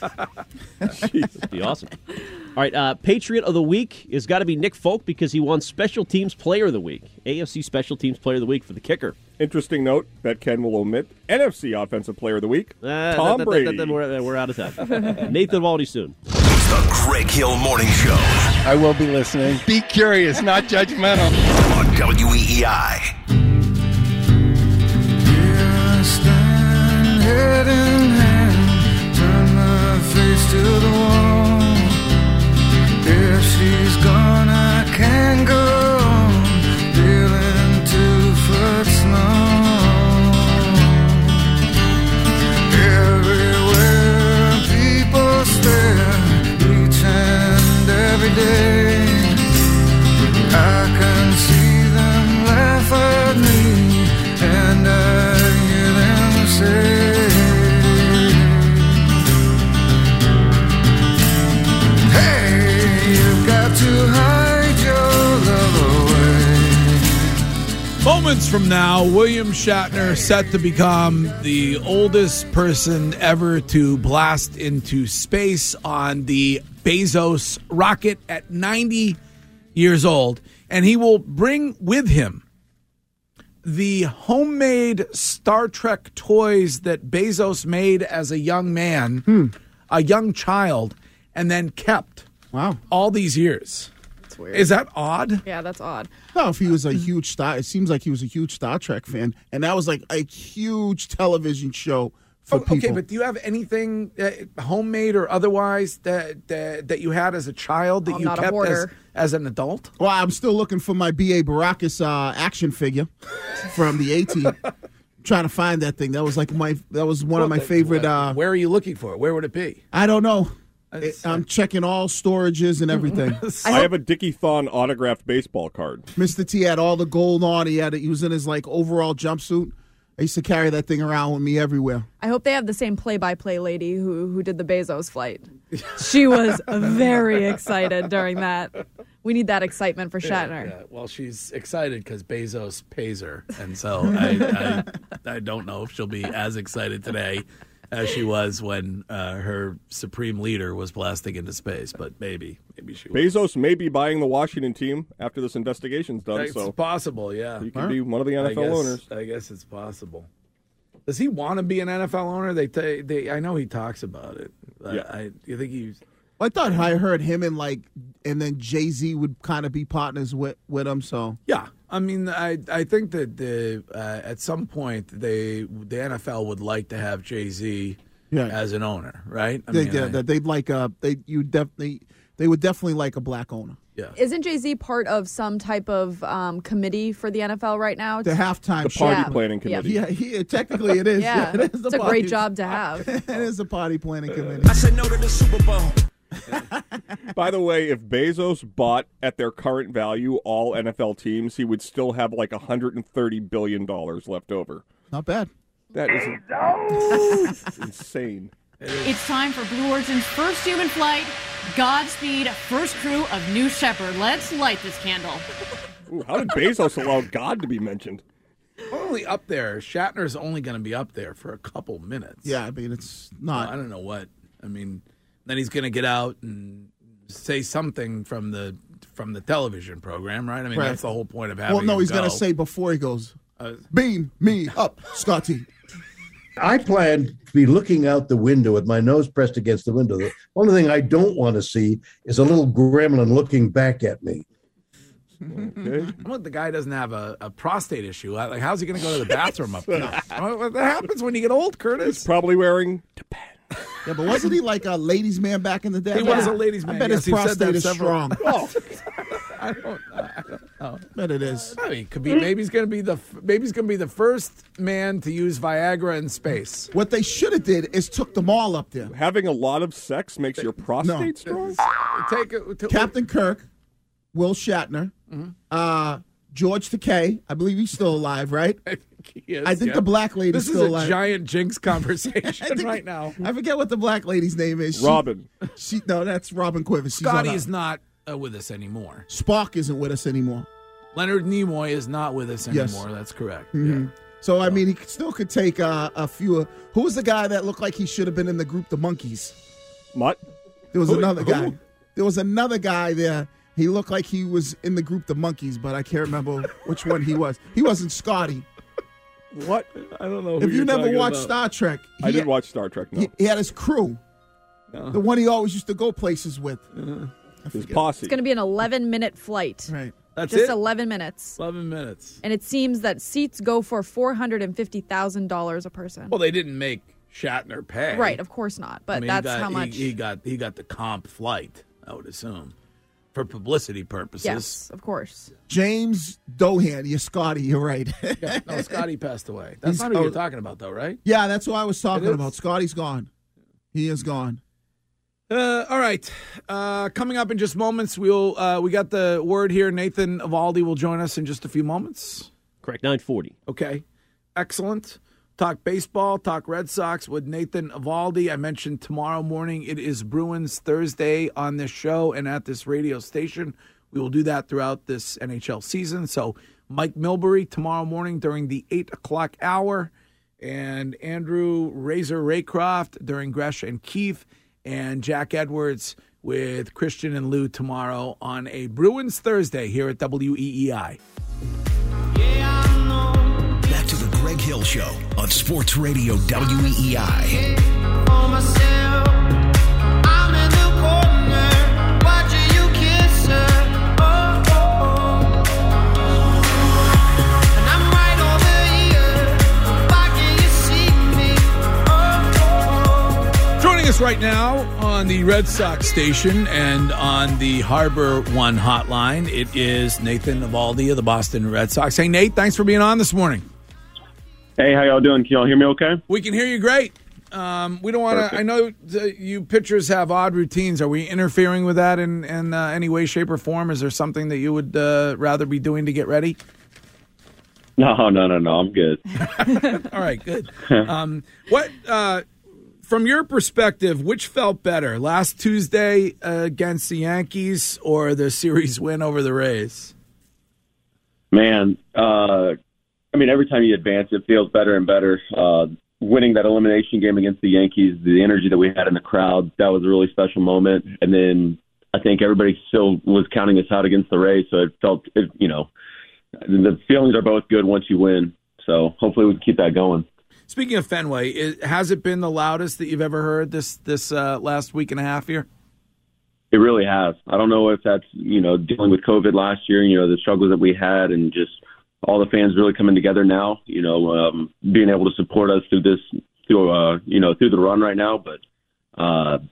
Speaker 5: That'd be awesome. All right, uh, Patriot of the Week has got to be Nick Folk because he won Special Teams Player of the Week. A F C Special Teams Player of the Week for the kicker.
Speaker 6: Interesting note that Ken will omit N F C Offensive Player of the Week,
Speaker 5: Uh,
Speaker 6: Tom
Speaker 5: that- that-
Speaker 6: Brady.
Speaker 5: that- that- we're, we're out of time. Nathan Evaldi soon.
Speaker 3: It's the Greg Hill Morning Show
Speaker 12: I will be listening. Be curious, not judgmental.
Speaker 3: on W E E I.
Speaker 10: Head in hand, turn my face to the wall. If she's gone, I can go on, feeling two foot small. Everywhere people stare, each and every day, I can see them laugh at me, and I hear them say, hey, you've got to hide your love away.
Speaker 4: Moments from now, William Shatner set to become the oldest person ever to blast into space on the Bezos rocket at ninety years old. And he will bring with him the homemade Star Trek toys that Bezos made as a young man, a young child, and then kept
Speaker 7: Wow.
Speaker 4: all these years.
Speaker 8: That's weird.
Speaker 4: Is that odd?
Speaker 8: Yeah, that's odd.
Speaker 7: No, if he was a huge Star, it seems like he was a huge Star Trek fan, and that was like a huge television show for
Speaker 4: Oh,
Speaker 7: people.
Speaker 4: okay, but do you have anything uh, homemade or otherwise that, that that you had as a child that
Speaker 8: I'm
Speaker 4: you
Speaker 8: not a
Speaker 4: kept as,
Speaker 8: hoarder.
Speaker 4: as an adult?
Speaker 7: Well, I'm still looking for my B A Baracus uh, action figure from the A-Team. Trying to find that thing. That was like my. That was one of my favorite. Uh,
Speaker 4: Where are you looking for it? Where would it be?
Speaker 7: I don't know.
Speaker 4: It's-
Speaker 7: I'm checking all storages and everything.
Speaker 6: I have a Dickie Thon autographed baseball card.
Speaker 7: Mister T had all the gold on. He had. He was in his like overall jumpsuit. I used to carry that thing around with me everywhere.
Speaker 8: I hope they have the same play-by-play lady who who did the Bezos flight. She was very excited during that. We need that excitement for Shatner.
Speaker 4: Yeah, well, she's excited because Bezos pays her, and so I, I I don't know if she'll be as excited today as she was when uh, her supreme leader was blasting into space. But maybe, maybe she will.
Speaker 6: Bezos may be buying the Washington team after this investigation's done,
Speaker 4: It's
Speaker 6: so
Speaker 4: possible, yeah.
Speaker 6: he could be one of the N F L
Speaker 4: I guess,
Speaker 6: owners.
Speaker 4: I guess it's possible. Does he want to be an N F L owner? They, t- they, I know he talks about it.
Speaker 6: Yeah.
Speaker 4: I, I, you think he's?
Speaker 7: I thought I heard him and like, and then Jay Z would kind of be partners with with him. So
Speaker 4: Yeah, I mean, I, I think that the uh, at some point they the N F L would like to have Jay Z
Speaker 7: Yeah.
Speaker 4: as an owner, right? I
Speaker 7: they,
Speaker 4: mean,
Speaker 7: they,
Speaker 4: I-
Speaker 7: they'd like uh they you definitely they would definitely like a black owner.
Speaker 4: Yeah.
Speaker 8: Isn't Jay-Z part of some type of um, committee for the N F L right now?
Speaker 7: The halftime
Speaker 6: The
Speaker 7: show.
Speaker 6: party
Speaker 8: Yeah.
Speaker 6: planning committee.
Speaker 7: Yeah, he, technically it is.
Speaker 8: Yeah,
Speaker 7: it is the
Speaker 8: it's a
Speaker 7: party-
Speaker 8: great job to have.
Speaker 7: It is a party planning committee.
Speaker 13: I said no to the Super Bowl.
Speaker 6: By the way, if Bezos bought at their current value all N F L teams, he would still have like one hundred thirty billion dollars left over.
Speaker 7: Not bad.
Speaker 6: That is insane.
Speaker 14: It's time for Blue Origin's first human flight. Godspeed, first crew of New Shepard. Let's light this candle.
Speaker 6: Ooh, how did Bezos allow God to be mentioned?
Speaker 4: Only up there. Shatner's only going to be up there for a couple minutes.
Speaker 7: Yeah, I mean, it's not.
Speaker 4: Well, I don't know what. I mean, then he's going to get out and say something from the from the television program, right? I mean,
Speaker 7: Right.
Speaker 4: that's the whole point of having
Speaker 7: Well, no,
Speaker 4: him
Speaker 7: he's
Speaker 4: go.
Speaker 7: going to say before he goes,
Speaker 4: Uh,
Speaker 7: beam me up, Scotty.
Speaker 15: I plan to be looking out the window with my nose pressed against the window. The only thing I don't want to see is a little gremlin looking back at me.
Speaker 6: Okay.
Speaker 4: Well, the guy doesn't have a, a prostate issue. Like, how's he going to go to the bathroom up there? What what happens when you get old, Curtis?
Speaker 6: Probably wearing.
Speaker 7: Yeah, but wasn't he like a ladies' man back in the day?
Speaker 4: He was a ladies' man.
Speaker 7: I bet
Speaker 4: Yes,
Speaker 7: his
Speaker 4: you've said that
Speaker 7: prostate is
Speaker 4: several-
Speaker 7: strong.
Speaker 4: Oh, I don't, I don't know.
Speaker 7: Bet it is.
Speaker 4: I mean, could be. Maybe he's going to be the. Maybe he's going to be the first man to use Viagra in space.
Speaker 7: What they should have did is took them all up there.
Speaker 6: Having a lot of sex makes your prostate
Speaker 7: No.
Speaker 6: strong?
Speaker 4: Take it. To,
Speaker 7: Captain Kirk, Will Shatner,
Speaker 4: Mm-hmm.
Speaker 7: uh, George Takei. I believe he's still alive, right?
Speaker 4: I think he is.
Speaker 7: I think
Speaker 4: yeah.
Speaker 7: the black lady's
Speaker 4: This is
Speaker 7: still
Speaker 4: a
Speaker 7: alive.
Speaker 4: giant jinx conversation
Speaker 7: think-
Speaker 4: right now.
Speaker 7: I forget what the black lady's name is. She-
Speaker 6: Robin.
Speaker 7: She, no, that's Robin Quivers. She's
Speaker 4: Scotty
Speaker 7: on, uh,
Speaker 4: is not uh, with us anymore.
Speaker 7: Spock isn't with us anymore.
Speaker 4: Leonard Nimoy is not with us
Speaker 7: Yes.
Speaker 4: anymore. That's correct.
Speaker 7: Mhm. So I mean, he could- still could take uh, a few. Uh, who was the guy that looked like he should have been in the group, the Monkeys?
Speaker 6: Mutt?
Speaker 7: There was
Speaker 6: Who-
Speaker 7: another
Speaker 6: who?
Speaker 7: guy. There was another guy there. He looked like he was in the group, the Monkeys, but I can't remember which one he was. He wasn't Scotty.
Speaker 6: What?
Speaker 4: I don't know.
Speaker 7: If you never watched Star Trek,
Speaker 6: I
Speaker 7: he,
Speaker 6: did watch Star Trek, no.
Speaker 7: he, he had his crew,
Speaker 4: No.
Speaker 7: the one he always used to go places with. I
Speaker 6: His
Speaker 7: forget.
Speaker 6: posse.
Speaker 8: It's going to be an eleven minute flight.
Speaker 7: Right.
Speaker 4: That's
Speaker 8: Just
Speaker 4: it.
Speaker 8: eleven minutes.
Speaker 4: Eleven minutes.
Speaker 8: And it seems that seats go for four hundred fifty thousand dollars a person.
Speaker 4: Well, they didn't make Shatner pay.
Speaker 8: Right, of course not. But
Speaker 4: I mean, he
Speaker 8: that's
Speaker 4: got-
Speaker 8: how
Speaker 4: he-
Speaker 8: much.
Speaker 4: he, got. He got the comp flight. I would assume, for publicity purposes.
Speaker 8: Yes, of course.
Speaker 7: James Dohan, you're Scotty. You're right.
Speaker 4: Yeah, no, Scotty passed away. That's
Speaker 7: He's-
Speaker 4: not who
Speaker 7: oh.
Speaker 4: you're talking about, though, right?
Speaker 7: Yeah, that's what I was talking
Speaker 4: It is?
Speaker 7: about. Scotty's gone. He is gone.
Speaker 4: Uh, all right. Uh, coming up in just moments, we'll uh, we got the word here. Nathan Evaldi will join us in just a few moments.
Speaker 5: Correct, nine forty.
Speaker 4: Okay, excellent. Talk baseball, talk Red Sox with Nathan Evaldi. I mentioned tomorrow morning it is Bruins Thursday on this show and at this radio station. We will do that throughout this N H L season. So Mike Milbury tomorrow morning during the eight o'clock hour, and Andrew Razor Raycroft during Gresh and Keefe, and Jack Edwards with Christian and Lou tomorrow on a Bruins Thursday here at W E E I.
Speaker 3: Back to the Greg Hill Show on Sports Radio W E E I.
Speaker 4: Joining us right now on the Red Sox station and on the Harbor One hotline, it is Nathan Evaldi of the Boston Red Sox. Hey, Nate, thanks for being on this morning.
Speaker 16: Hey, how y'all doing? Can y'all hear me okay?
Speaker 4: We can hear you great. Um, we don't want to. I know the, you pitchers have odd routines. Are we interfering with that in, in uh, any way, shape, or form? Is there something that you would uh, rather be doing to get ready?
Speaker 16: No, no, no, no. I'm good.
Speaker 4: All right, good. Um, what, uh, from your perspective, which felt better, last Tuesday uh, against the Yankees or the series win over the Rays?
Speaker 16: Man, uh, I mean, every time you advance, it feels better and better. Uh, winning that elimination game against the Yankees, the energy that we had in the crowd, that was a really special moment. And then I think everybody still was counting us out against the Rays, so it felt, it, you know, the feelings are both good once you win. So hopefully we can keep that going.
Speaker 4: Speaking of Fenway, is, has it been the loudest that you've ever heard this this uh, last week and a half here?
Speaker 16: It really has. I don't know if that's, you know, dealing with COVID last year, you know, the struggles that we had and just all the fans really coming together now, you know, um, being able to support us through this, through, uh, you know, through the run right now. But uh,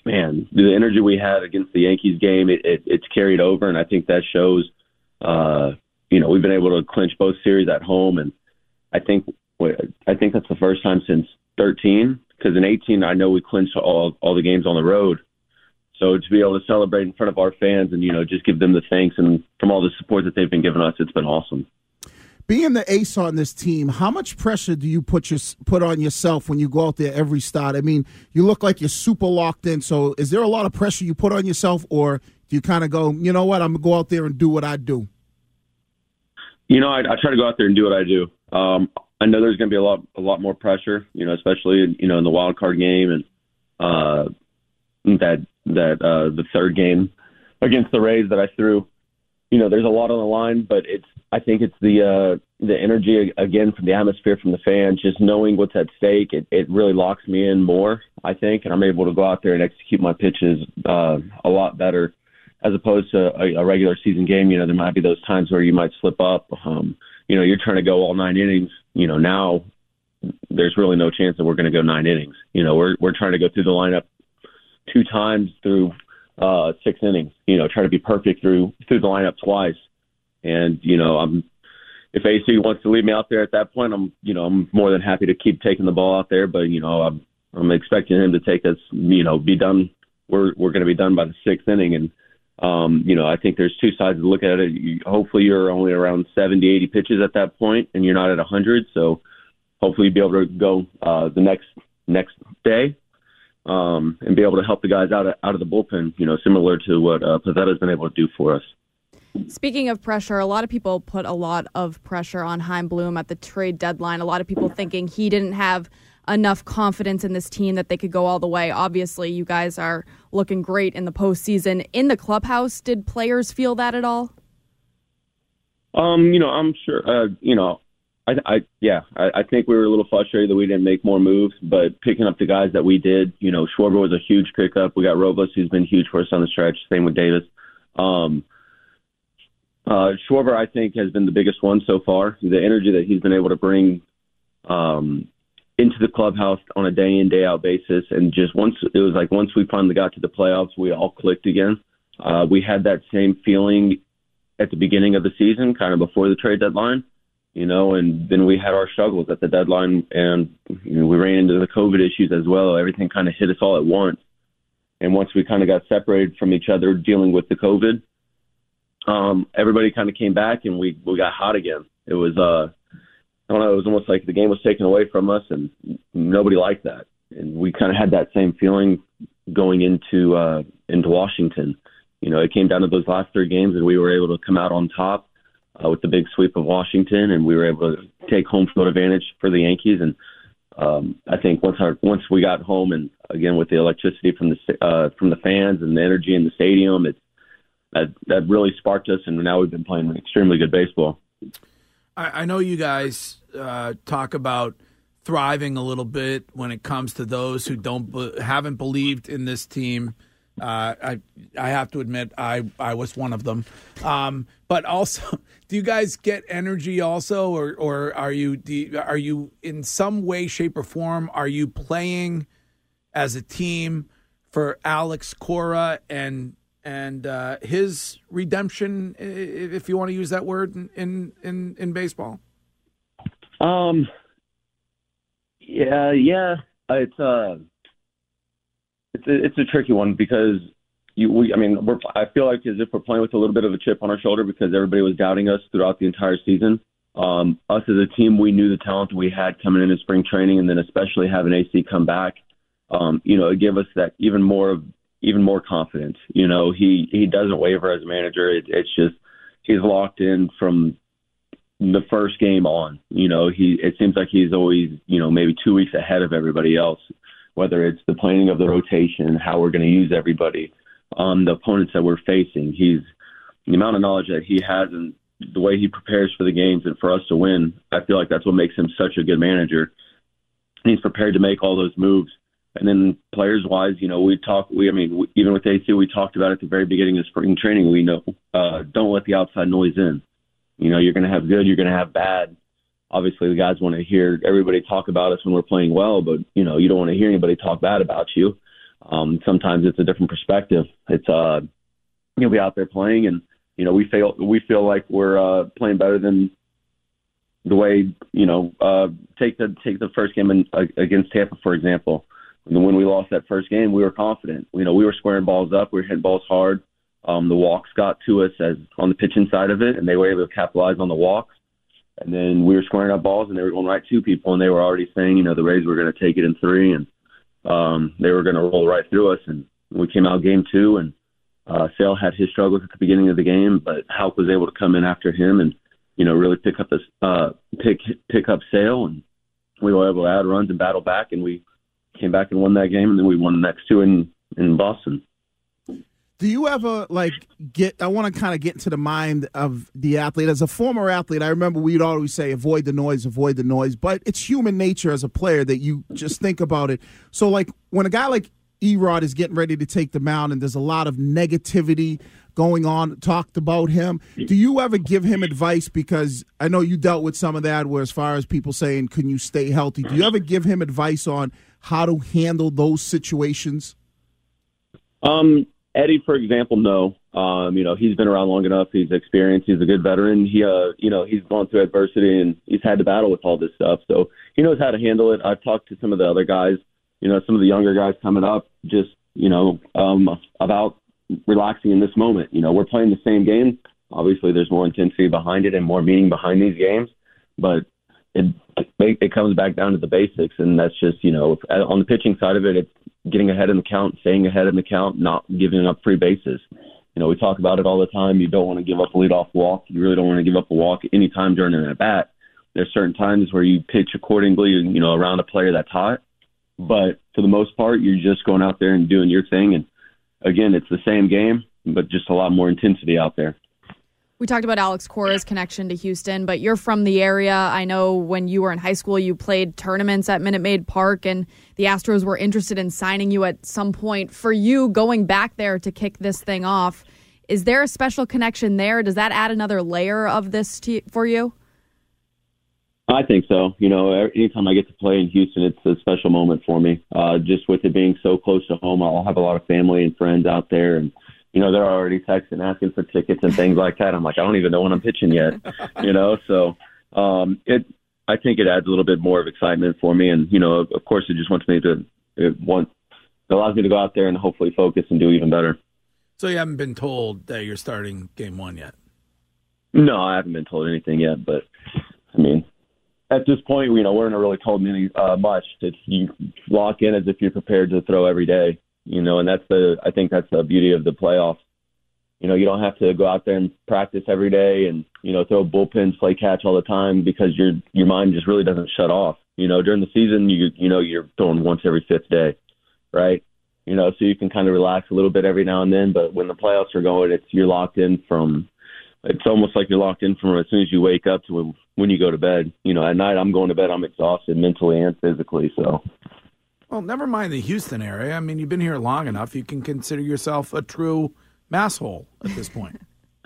Speaker 16: man, the energy we had against the Yankees game, it, it, it's carried over, and I think that shows. Uh, you know, we've been able to clinch both series at home, and I think I think that's the first time since thirteen. Because in eighteen, I know we clinched all all the games on the road. So to be able to celebrate in front of our fans and, you know, just give them the thanks and from all the support that they've been giving us, it's been awesome.
Speaker 7: Being the ace on this team, how much pressure do you put your, put on yourself when you go out there every start? I mean, you look like you're super locked in. So is there a lot of pressure you put on yourself, or do you kind of go, you know what, I'm going to go out there and do what I do?
Speaker 16: You know, I, I try to go out there and do what I do. Um, I know there's going to be a lot, a lot more pressure, you know, especially in, you know, in the wild card game and uh, that that uh, the third game against the Rays that I threw. You know, there's a lot on the line, but it's I think it's the uh, the energy again from the atmosphere from the fans, just knowing what's at stake. It, it really locks me in more, I think, and I'm able to go out there and execute my pitches uh, a lot better as opposed to a, a regular season game. You know, there might be those times where you might slip up. Um, you know, you're trying to go all nine innings. You know, now there's really no chance that we're going to go nine innings. You know, we're we're trying to go through the lineup two times through uh, six innings. You know, try to be perfect through through the lineup twice. And you know, I'm if A C wants to leave me out there at that point, I'm you know I'm more than happy to keep taking the ball out there. But you know, I'm I'm expecting him to take us. You know, be done. We're we're going to be done by the sixth inning. And um, you know, I think there's two sides to look at it. You, hopefully, you're only around seventy, eighty pitches at that point, and you're not at one hundred. So hopefully, you'll be able to go uh, the next next day. Um, and be able to help the guys out of, out of the bullpen, you know, similar to what uh, Pivetta's been able to do for us.
Speaker 8: Speaking of pressure, a lot of people put a lot of pressure on Chaim Bloom at the trade deadline. A lot of people thinking he didn't have enough confidence in this team that they could go all the way. Obviously, you guys are looking great in the postseason. In the clubhouse, did players feel that at all?
Speaker 16: Um, you know, I'm sure, uh, you know, I, I yeah, I, I think we were a little frustrated that we didn't make more moves, but picking up the guys that we did, you know, Schwarber was a huge pickup. We got Robles, who's been huge for us on the stretch. Same with Davis. Um, uh, Schwarber, I think, has been the biggest one so far. The energy that he's been able to bring um, into the clubhouse on a day in, day out basis, and just once it was like once we finally got to the playoffs, we all clicked again. Uh, we had that same feeling at the beginning of the season, kind of before the trade deadline. You know, and then we had our struggles at the deadline, and you know, we ran into the COVID issues as well. Everything kind of hit us all at once. And once we kind of got separated from each other dealing with the COVID, um, everybody kind of came back, and we, we got hot again. It was, uh, I don't know, it was almost like the game was taken away from us, and nobody liked that. And we kind of had that same feeling going into uh, into Washington. You know, it came down to those last three games, and we were able to come out on top. Uh, with the big sweep of Washington, and we were able to take home field advantage for the Yankees. And um, I think once our once we got home, and again with the electricity from the uh, from the fans and the energy in the stadium, it that that really sparked us. And now we've been playing extremely good baseball.
Speaker 4: I, I know you guys uh, talk about thriving a little bit when it comes to those who don't be, haven't believed in this team. Uh, I I have to admit I, I was one of them, um, but also, do you guys get energy also, or or are you, do you are you in some way, shape, or form are you playing as a team for Alex Cora and and uh, his redemption, if you want to use that word in in in, in baseball?
Speaker 16: Um. Yeah. Yeah. It's uh. It's a, it's a tricky one because you, we, I mean, we're, I feel like as if we're playing with a little bit of a chip on our shoulder because everybody was doubting us throughout the entire season. Um, us as a team, we knew the talent we had coming into spring training, and then especially having A C come back, um, you know, it gave us that even more of even more confidence. You know, he he doesn't waver as a manager. It, it's just he's locked in from the first game on. You know, he it seems like he's always, you know, maybe two weeks ahead of everybody else. Whether it's the planning of the rotation, how we're going to use everybody, um, the opponents that we're facing. He's the amount of knowledge that he has and the way he prepares for the games and for us to win. I feel like that's what makes him such a good manager. And he's prepared to make all those moves. And then players-wise, you know, we talk. We, I mean, we, even with A C, we talked about at the very beginning of spring training. We know uh, don't let the outside noise in. You know, you're going to have good, you're going to have bad. Obviously, the guys want to hear everybody talk about us when we're playing well, but, you know, you don't want to hear anybody talk bad about you. Um, sometimes it's a different perspective. It's uh, you'll be out there playing, and you know we feel we feel like we're uh, playing better than the way you know. Uh, take the take the first game in, uh, against Tampa, for example. When we lost that first game, we were confident. You know, we were squaring balls up, we were hitting balls hard. Um, the walks got to us as on the pitching side of it, and they were able to capitalize on the walks. And then we were squaring up balls, and they were going right to people, and they were already saying, you know, the Rays were going to take it in three, and um, they were going to roll right through us. And we came out game two, and uh, Sale had his struggles at the beginning of the game, but Houck was able to come in after him and, you know, really pick up this uh, pick pick up Sale, and we were able to add runs and battle back, and we came back and won that game, and then we won the next two in, in Boston.
Speaker 7: Do you ever, like, get – I want to kind of get into the mind of the athlete. As a former athlete, I remember we'd always say avoid the noise, avoid the noise. But it's human nature as a player that you just think about it. So, like, when a guy like Erod is getting ready to take the mound and there's a lot of negativity going on, talked about him, do you ever give him advice? Because I know you dealt with some of that where as far as people saying, can you stay healthy? Do you ever give him advice on how to handle those situations?
Speaker 16: Um, Eddie, for example, no. Um, you know, he's been around long enough. He's experienced. He's a good veteran. He, uh, you know, he's gone through adversity and he's had to battle with all this stuff. So he knows how to handle it. I've talked to some of the other guys, you know, some of the younger guys coming up, just, you know, um, about relaxing in this moment. You know, we're playing the same game. Obviously, there's more intensity behind it and more meaning behind these games, but it it comes back down to the basics, and that's just, you know, on the pitching side of it, it's getting ahead in the count, staying ahead in the count, not giving up free bases. You know, we talk about it all the time. You don't want to give up a leadoff walk. You really don't want to give up a walk any time during an at-bat. There's certain times where you pitch accordingly, you know, around a player that's hot. But for the most part, you're just going out there and doing your thing. And, again, it's the same game, but just a lot more intensity out there.
Speaker 8: We talked about Alex Cora's connection to Houston, but you're from the area. I know when you were in high school, you played tournaments at Minute Maid Park, and the Astros were interested in signing you at some point. For you, going back there to kick this thing off, is there a special connection there? Does that add another layer of this to, for you?
Speaker 16: I think so. You know, anytime I get to play in Houston, it's a special moment for me. Uh, just with it being so close to home, I'll have a lot of family and friends out there, and you know, they're already texting, asking for tickets and things like that. I'm like, I don't even know when I'm pitching yet, you know? So um, it, I think it adds a little bit more of excitement for me. And, you know, of course, it just wants me to, it, want, it allows me to go out there and hopefully focus and do even better.
Speaker 4: So you haven't been told that you're starting game one yet?
Speaker 16: No, I haven't been told anything yet. But, I mean, at this point, you know, we're not really told any, uh, much. It's, you lock in as if you're prepared to throw every day. You know, and that's the, I think that's the beauty of the playoffs. You know, you don't have to go out there and practice every day and, you know, throw bullpens, play catch all the time because your your mind just really doesn't shut off. You know, during the season, you you know, you're throwing once every fifth day, right? You know, so you can kind of relax a little bit every now and then. But when the playoffs are going, it's you're locked in from, it's almost like you're locked in from as soon as you wake up to when, when you go to bed. You know, at night I'm going to bed, I'm exhausted mentally and physically, so.
Speaker 4: Well, never mind the Houston area. I mean, you've been here long enough. You can consider yourself a true masshole at this point.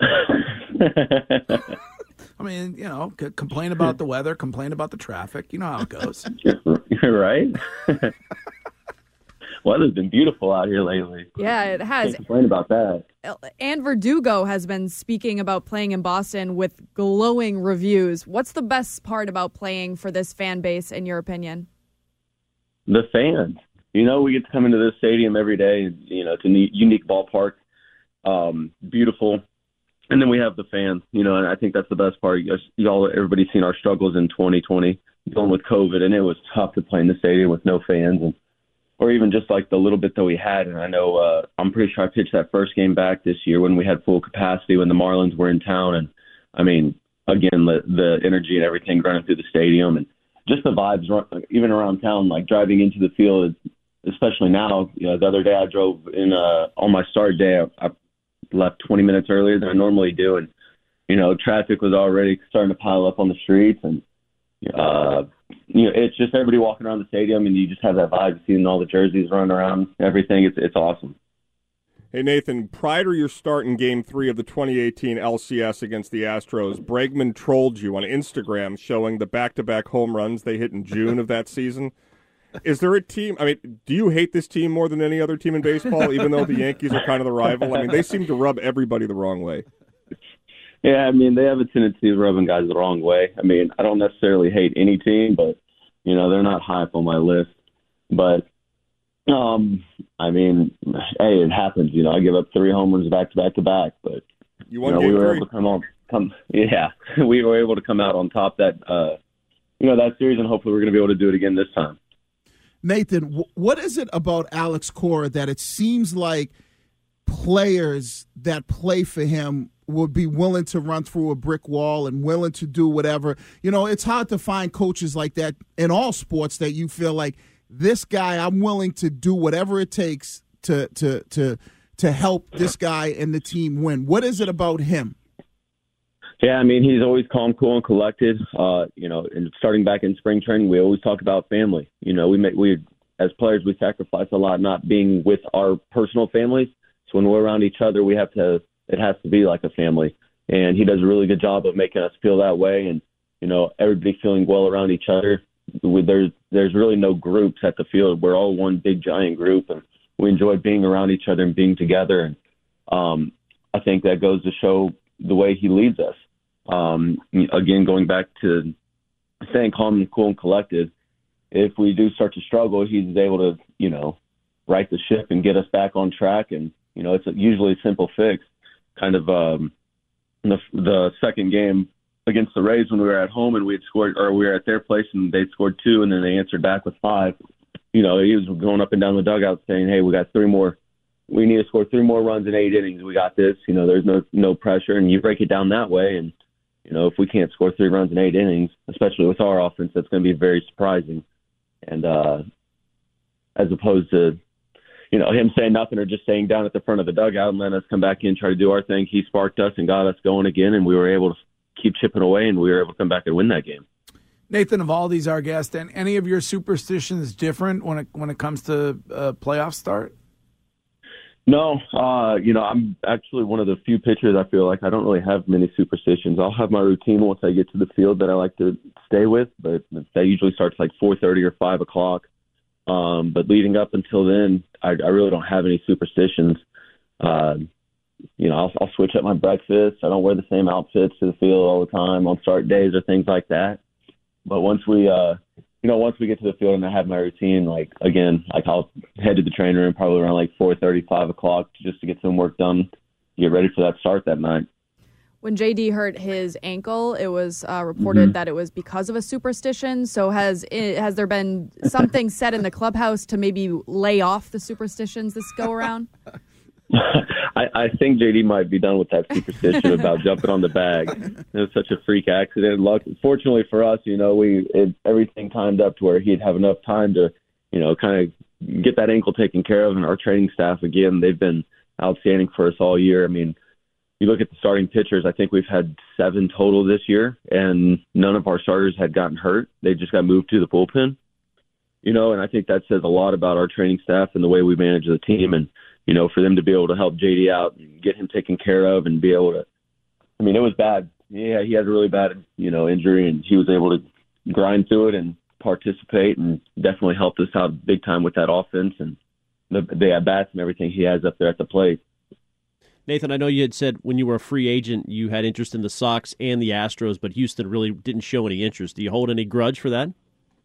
Speaker 4: I mean, you know, c- complain about the weather, complain about the traffic. You know how it goes.
Speaker 16: Right? Weather's been beautiful out here lately.
Speaker 8: Yeah, it has.
Speaker 16: Can't complain about that.
Speaker 8: And Verdugo has been speaking about playing in Boston with glowing reviews. What's the best part about playing for this fan base, in your opinion?
Speaker 16: The fans. You know, we get to come into this stadium every day. You know, it's a neat, unique ballpark, um, beautiful. And then we have the fans, you know, and I think that's the best part. Y'all, everybody's seen our struggles in twenty twenty, dealing with COVID, and it was tough to play in the stadium with no fans, and or even just like the little bit that we had. And I know uh, I'm pretty sure I pitched that first game back this year when we had full capacity, when the Marlins were in town. And, I mean, again, the, the energy and everything running through the stadium and just the vibes, even around town, like driving into the field, especially now. You know, the other day I drove in uh, on my start day. I, I left twenty minutes earlier than I normally do, and you know, traffic was already starting to pile up on the streets, and uh, you know, it's just everybody walking around the stadium, and you just have that vibe, seeing all the jerseys running around, everything. It's it's awesome.
Speaker 6: Hey, Nathan, prior to your start in Game three of the twenty eighteen L C S against the Astros, Bregman trolled you on Instagram showing the back-to-back home runs they hit in June of that season. Is there a team? I mean, do you hate this team more than any other team in baseball, even though the Yankees are kind of the rival? I mean, they seem to rub everybody the wrong way.
Speaker 16: Yeah, I mean, they have a tendency of rubbing guys the wrong way. I mean, I don't necessarily hate any team, but, you know, they're not high up on my list. But, um, I mean, hey, it happens. You know, I give up three homers back to back to back, but,
Speaker 6: you,
Speaker 16: you know, we were
Speaker 6: three.
Speaker 16: able to come on, come, yeah, we were able to come out on top that, uh, you know, that series, and hopefully we're going to be able to do it again this time.
Speaker 7: Nathan, what is it about Alex Cora that it seems like players that play for him would be willing to run through a brick wall and willing to do whatever? You know, it's hard to find coaches like that in all sports that you feel like, this guy, I'm willing to do whatever it takes to to to to help this guy and the team win. What is it about him?
Speaker 16: Yeah, I mean, he's always calm, cool, and collected. Uh, you know, and starting back in spring training, we always talk about family. You know, we make, we as players, we sacrifice a lot not being with our personal families. So when we're around each other, we have to, it has to be like a family. And he does a really good job of making us feel that way. And, you know, everybody feeling well around each other. We, there's, there's really no groups at the field. We're all one big giant group, and we enjoy being around each other and being together. And um, I think that goes to show the way he leads us. Um, again, going back to staying calm and cool and collected, if we do start to struggle, he's able to, you know, right the ship and get us back on track. And, you know, it's usually a simple fix. Kind of um, the, the second game against the Rays when we were at home and we had scored, or we were at their place and they scored two and then they answered back with five. You know, he was going up and down the dugout saying, hey, we got three more. We need to score three more runs in eight innings. We got this. You know, there's no no pressure. And you break it down that way, and you know, if we can't score three runs in eight innings, especially with our offense, that's going to be very surprising. And uh, as opposed to, you know, him saying nothing or just staying down at the front of the dugout and letting us come back in and try to do our thing, he sparked us and got us going again, and we were able to keep chipping away, and we were able to come back and win that game.
Speaker 4: Nathan Eovaldi's our guest. And any of your superstitions different when it when it comes to uh, playoff start?
Speaker 16: No, uh, you know, I'm actually one of the few pitchers I feel like I don't really have many superstitions. I'll have my routine once I get to the field that I like to stay with, but that usually starts like four thirty or five o'clock. Um, but leading up until then, I, I really don't have any superstitions. Uh, you know, I'll, I'll switch up my breakfast. I don't wear the same outfits to the field all the time on start days or things like that. But once we, uh, you know, once we get to the field and I have my routine, like, again, like I'll head to the training room probably around like four thirty, five o'clock just to get some work done, get ready for that start that night.
Speaker 8: When J D hurt his ankle, it was uh, reported mm-hmm. that it was because of a superstition. So has it, has there been something said in the clubhouse to maybe lay off the superstitions this go around?
Speaker 16: I, I think J D might be done with that superstition about jumping on the bag. It was such a freak accident. Luck, fortunately for us, you know, we it, everything timed up to where he'd have enough time to, you know, kind of get that ankle taken care of. And our training staff, again, they've been outstanding for us all year. I mean, you look at the starting pitchers, I think we've had seven total this year, and none of our starters had gotten hurt. They just got moved to the bullpen. You know, and I think that says a lot about our training staff and the way we manage the team. And, you know, for them to be able to help J D out and get him taken care of and be able to, I mean, it was bad. Yeah, he had a really bad, you know, injury, and he was able to grind through it and participate and definitely helped us out big time with that offense and the, the at-bats and everything he has up there at the plate.
Speaker 5: Nathan, I know you had said when you were a free agent you had interest in the Sox and the Astros, but Houston really didn't show any interest. Do you hold any grudge for that?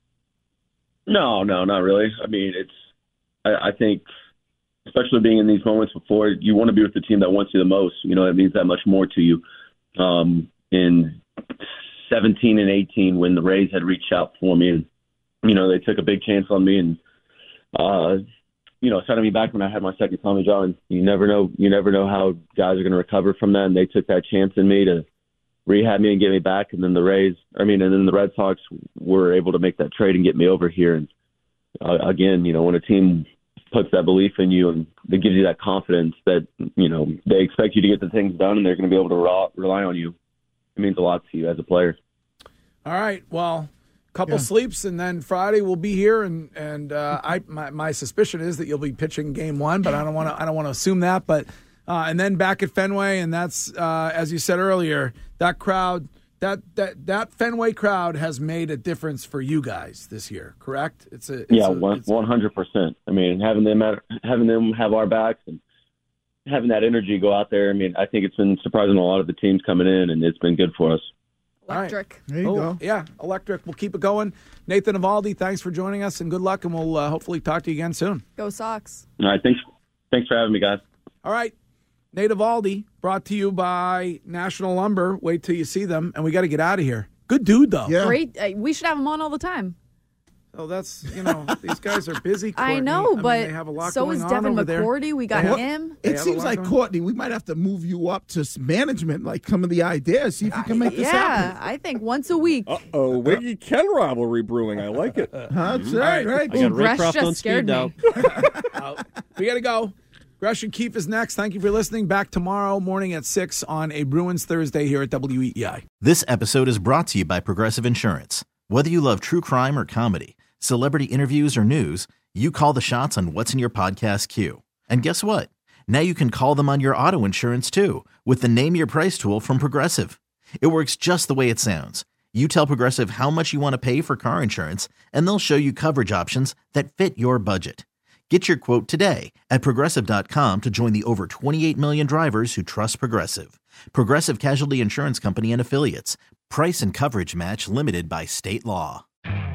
Speaker 16: No, no, not really. I mean, it's, I, I think, especially being in these moments before, you want to be with the team that wants you the most. You know, it means that much more to you. Um, in seventeen and eighteen, when the Rays had reached out for me, and, you know, they took a big chance on me and, uh, you know, sending me back when I had my second Tommy John. You never know, you never know how guys are going to recover from that. And they took that chance in me to rehab me and get me back. And then the Rays, I mean, and then the Red Sox were able to make that trade and get me over here. And uh, again, you know, when a team puts that belief in you and it gives you that confidence that, you know, they expect you to get the things done and they're going to be able to ra- rely on you, it means a lot to you as a player.
Speaker 4: All right. Well, couple yeah. sleeps, and then Friday we'll be here, and and uh, I my, my suspicion is that you'll be pitching game one, but I don't want to I don't want to assume that. But uh, and then back at Fenway, and that's uh, as you said earlier, that crowd that that that Fenway crowd has made a difference for you guys this year, correct? It's a it's
Speaker 16: yeah,
Speaker 4: a,
Speaker 16: one
Speaker 4: it's
Speaker 16: one hundred percent. I mean, having them at, having them have our backs and having that energy go out there. I mean, I think it's been surprising a lot of the teams coming in, and it's been good for us.
Speaker 8: Electric.
Speaker 4: There you oh, go. Yeah, electric. We'll keep it going. Nathan Eovaldi, thanks for joining us, and good luck, and we'll uh, hopefully talk to you again soon.
Speaker 8: Go Sox.
Speaker 16: All right, thanks. Thanks for having me, guys.
Speaker 4: All right. Nate Eovaldi, brought to you by National Lumber. Wait till you see them, and we got to get out of here. Good dude, though.
Speaker 8: Yeah. Great. Uh, we should have him on all the time.
Speaker 4: Oh, that's, you know, these guys are busy, Courtney.
Speaker 8: I know,
Speaker 4: I
Speaker 8: but
Speaker 4: mean, they have a lot
Speaker 8: so
Speaker 4: going
Speaker 8: is
Speaker 4: on
Speaker 8: Devin
Speaker 4: over
Speaker 8: McCourty.
Speaker 4: there.
Speaker 8: We got
Speaker 4: They have-
Speaker 8: him.
Speaker 7: It seems like, Courtney, we might have to move you up to s- management, like some of the ideas, see if you can make this
Speaker 8: Yeah,
Speaker 7: happen.
Speaker 8: I think once a week.
Speaker 6: Uh-oh, Wiggy Ken rivalry brewing. I like it.
Speaker 7: That's right, right.
Speaker 5: I got
Speaker 8: Ooh,
Speaker 5: Ray
Speaker 8: Gresh
Speaker 5: Croft
Speaker 8: just
Speaker 5: on
Speaker 8: scared
Speaker 5: speed dial.
Speaker 4: Uh, we got to go. Gresh and Keefe is next. Thank you for listening. Back tomorrow morning at six on a Bruins Thursday here at W E E I.
Speaker 13: This episode is brought to you by Progressive Insurance. Whether you love true crime or comedy, celebrity interviews or news, you call the shots on what's in your podcast queue. And guess what? Now you can call them on your auto insurance too with the Name Your Price tool from Progressive. It works just the way it sounds. You tell Progressive how much you want to pay for car insurance, and they'll show you coverage options that fit your budget. Get your quote today at Progressive dot com to join the over twenty-eight million drivers who trust Progressive. Progressive Casualty Insurance Company and Affiliates. Price and coverage match limited by state law.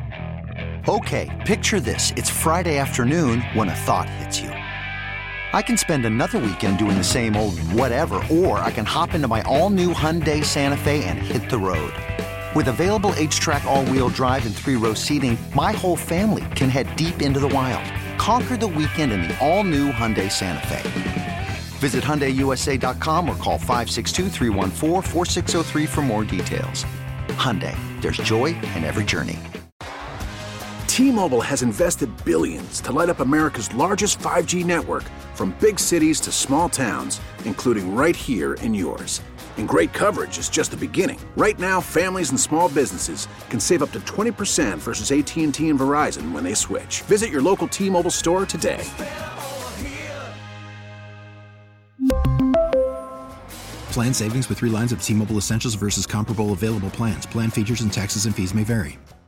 Speaker 17: Okay, picture this. It's Friday afternoon when a thought hits you. I can spend another weekend doing the same old whatever, or I can hop into my all-new Hyundai Santa Fe and hit the road. With available H-Track all-wheel drive and three-row seating, my whole family can head deep into the wild. Conquer the weekend in the all-new Hyundai Santa Fe. Visit Hyundai U S A dot com or call five six two, three one four, four six zero three for more details. Hyundai, there's joy in every journey.
Speaker 3: T-Mobile has invested billions to light up America's largest five G network, from big cities to small towns, including right here in yours. And great coverage is just the beginning. Right now, families and small businesses can save up to twenty percent versus A T and T and Verizon when they switch. Visit your local T-Mobile store today.
Speaker 18: Plan savings with three lines of T-Mobile Essentials versus comparable available plans. Plan features and taxes and fees may vary.